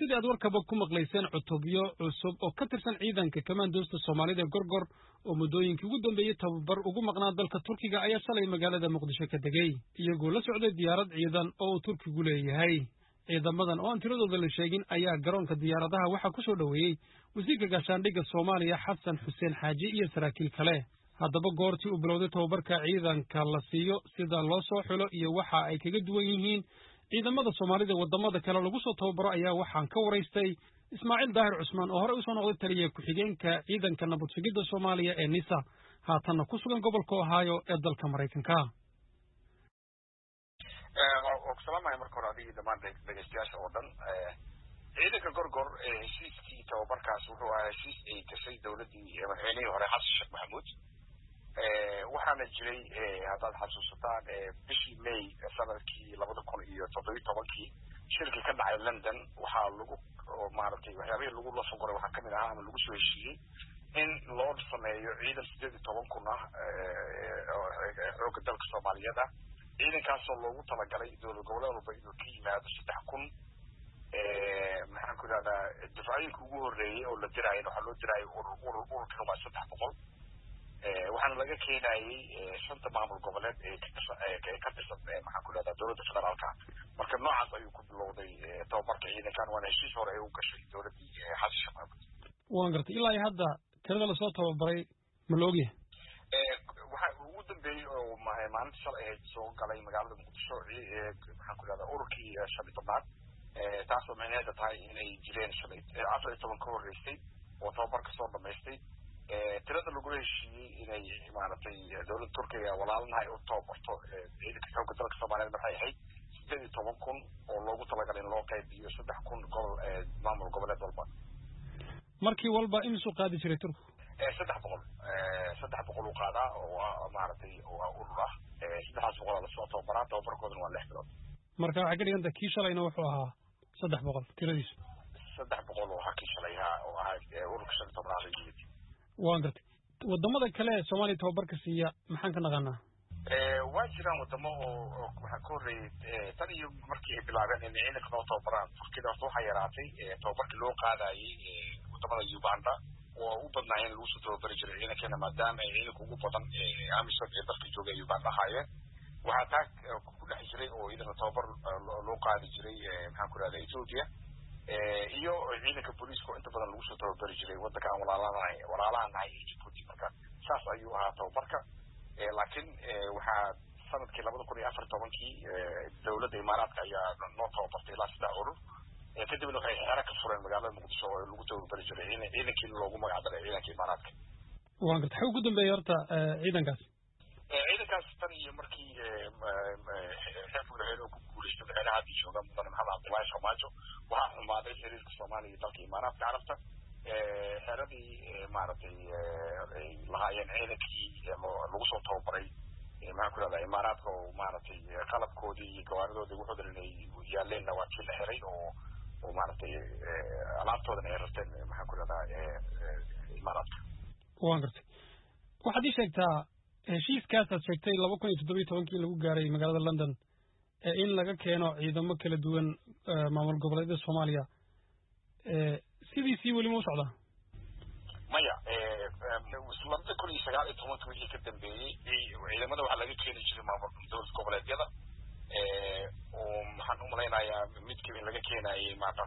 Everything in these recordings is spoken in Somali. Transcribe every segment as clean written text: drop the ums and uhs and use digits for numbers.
sidii aad warkaba ku maqlayseen cutubyo cusub oo ka tirsan ciidanka kamaandoosta Soomaalida Gorgor oo muddooyinkii ugu dambeeyay tababar ugu maqnaa dalka Turkiga ayaa shalay magaalada Muqdisho ka degay iyagoo la socday diyaarad ciidan oo Turkigu leeyahay ciidamadan oo aan tiradooda la sheegin ayaa garoonka diyaaradaha waxa ku soo dhaweeyay wasiirka gaashaandhigga Soomaaliya Xasan Xuseen Xaaji iyo saraakiil kale haddaba goortii uu bilowday tababarka ciidanka la siiyo sida loo soo xulo iyo waxa ay kaga duwan yihiin ciidamada Soomaalida wadamada kale lagu soo tababaro ayaa waxaan ka waraystay Ismaaciil Daahir Cusmaan oo hore u soo noqday taliye ku-xigeenka ciidanka nabad sugidda Soomaaliya ee NISA haatanna ku sugan gobolka Ohio ee dalka Mareykanka. Salaam marka hore adiga dhamaan dhageystayaasha oo dhan ciidanka Gorgor heshiiskii tababarkaas wuxuu ahaa heshiis ay gashay dawladdii madaxweynihii hore Xasan Sheekh Maxamuud waxaana jiray haddaad xasuusataan bishii May sanadkii 2017 shirkii ka dhacay London waxaa lagu maaragtay waxyaabihii lagu la fogoray waxaa kamid ahaa ama lagu soo heshiiyey in loo sameeyo ciidan 18,000 ah xoogga dalka Soomaaliyeed ciidankaasoo loogu talagalay dowlad goboleed walba inuu ka yimaado 3,000 maxaan ku idhahdaa difaacyinka ugu horreeyey oo la diraayo waxaa loo diraayo ururkan waa 300 waxaana laga keenayay 5 maamul goboleed ee ka tirsan maxaan ku idhahdaa dowladda federaalka marka noocaas ayuu ku bilowday tababarka ciidankan waana heshiis hore ay u gashay dowladdii Xasan Sheekh Maxamuud. waan gartay ilaa hadda tirada lasoo tababaray ma la ogyahay waxaa ugu dambeeyey oo maalinta shalay ahayd soo galay magaalada Muqdisho maxaan ku idhahdaa ururkii 15aad taasoo micnaheeda tahay inay jireen 14 ka horreysay oo tababarka soo dhamaystay tirada lagu heshiiyey inay maaragtay dowladda Turkiga walaalnahay u tababarto ciidanka xoogga dalka Soomaaliyeed waxay ahayd 18,000 oo loogu talagalay in loo qaybiyo 3,000 gobol maamul goboleed walba markii walba imsu qaadi jiray Turku 300 u qaadaa oo maaragtay oo urur ah 300 la soo tababaraa tababarkooduna waa 6 bilood marka waxa ka dhiganta kii shalayna wuxuu ahaa 300 tiradiisu 300 oo hakii shalayha oo ahaa ururka 15aad waan gartay wadamada kale ee Soomaaliya tababarka siiya maxaan ka naqanaa waa jiraan wadamo oo waxa ka horreeyay tan iyo markii ay bilaabeen in ciidanka loo tababaraan Turkiga waxaa yaraatay tababarkii loo qaadayay wadamada Uganda oo u badnaayeen lagu soo tababari jiray ciidankeena maadaama ay ciidanka ugu badan AMISOM ee dalka jooga Uganda ahaayeen waxaa taag ku dhex jiray oo ciidanka tababar loo qaadi jiray maxaan ku idhahdaa Ethiopia iyo ciidanka booliiska inta badan lagu soo tababari jiray waddanka aan walaalaha ee Djibouti marka saas ayuu ahaa tababarka laakiin waxaa sanadkii 2014 dowladda Imaaraadka ayaa noo tababartay ilaa 3 urur kadibna waxay xeero ka fureen magaalada Muqdisho oo lagu tababari jiray ciidankii loogu magacdaray ciidanka Imaaraadka. waan gartay waxa ugu dambeeyay horta ciidankaas tan iyo markii xeerka madaxweyne ku guuleystay madaxweynaha hadda jooga mudane Maxamed Cabdullaahi Farmaajo waxaa xumaaday xiriirka Soomaaliya iyo dalka Imaaraadka Carabta xeeradii maaragtay lahaayeen ciidankii lagu soo tababaray maxaan ku idhahdaa Imaaraadka oo maaragtay qalabkoodii iyo gawaaridoodii wuxuu darinay yaaleenna waa kii la xiray oo maaragtay alaabtoodana ay rarteen maxaan ku idhahdaa Imaaraadka. waan gartay waxaad ii sheegtaa heshiiskaas aad sheegtay 2017 lagu gaaray magaalada London in laga keeno ciidamo kala duwan maamul goboleedyada Soomaaliya sidiisii weli ma u socdaa maya 2019 wixii ka dambeeyey ciidamada waxaa laga keeni jiray maamul dowlad goboleedyada oo maxaan u malaynayaa midkiiba in laga keenayay maanta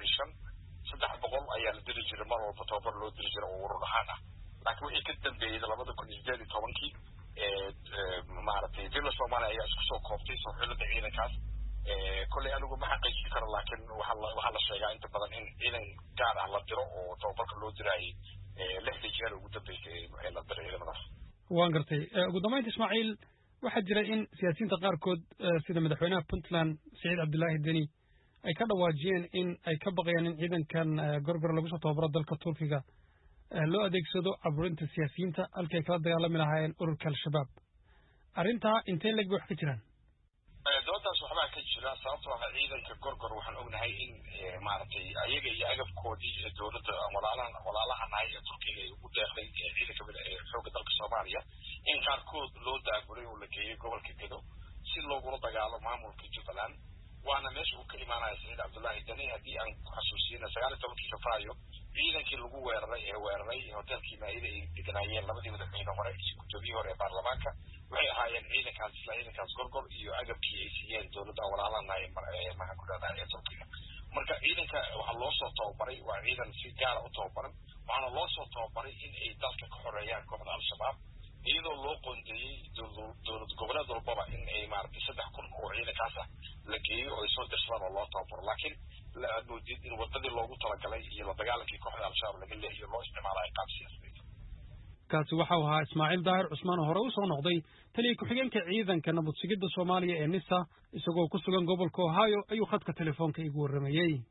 75 ayaa la diri jiray mar walba tababar loo diri jiray oo urur ahaan ah laakiin wixii ka dambeeyey 2018 maaragtay dowladda Soomaaliya ayaa isku soo koobtay soo xilada ciidankaas kolley anigu ma xaqiijin karo laakiin waxaa la sheegaa inta badan in ciidan gaar ah la diro oo tababarka loo diraayay 6 jeer ugu dambeysay ee la diray ciidamadaas. waan gartay ugu dambeynta Ismaaciil waxaa jira in siyaasiyiinta qaarkood sida madaxweynaha Puntland Saciid Cabdullaahi Deni ay ka dhawaajiyeen in ay ka baqayaan in ciidankan Gorgor lagu soo tababaro dalka Turkiga loo adeegsado caburinta siyaasiyiinta halkii ay kala dagaalami lahaayeen ururka Al-Shabaab arrintaa intee leeg wax ka jiraan doodaas waxbaa ka jira sababtoo ah ciidanka Gorgor waxaan ognahay in maaragtay ayaga iyo agabkoodii dowladda walaalaha nahay ee Turkiga ay ugu deeqday ciidanka xoogga dalka Soomaaliya in qaarkood loo daagulay oo la geeyay gobolka Gedo si loogula dagaalo maamulka Jubbaland waana meesha uu ka imaanaya Saciid Cabdullaahi Dani haddii aan ku xasuusino 19 Febraayo ciidankii lagu weeraray hotelkii Maayida ay deganaayeen labadii madaxweyne hore gudoomiyihii hore ee baarlamaanka waxay ahaayeen ciidankaas gorgor iyo agabkii ay siiyeen dowladda walaalanahay maxaan ku dhahdaa Turkiga marka ciidanka waxa loo soo tababaray waa ciidan si gaar ah u tababaran waxaana loo soo tababaray in ay dalka ka xoreeyaan kooxda al-shabaab iyadoo loo qoondeeyey dowlad goboleed walbaba in ay maaragtay 3,000 oo ciidankaas ah la geeyo oo ay soo dirsadaan oo loo tababaro laakiin la awoodid in wadadii loogu talagalay iyo la dagaalankii kooxda al-shabaab laga leexiyo loo isticmaalayo qaab siyaasadeed kaasi waxa uu ahaa Ismaaciil Daahir Cusmaan hore u soo noqday taliye ku-xigeenka ciidanka nabad sugidda Soomaaliya ee NISA isagoo ku sugan gobolka Ohio ayuu khadka telefoonka igu waramayay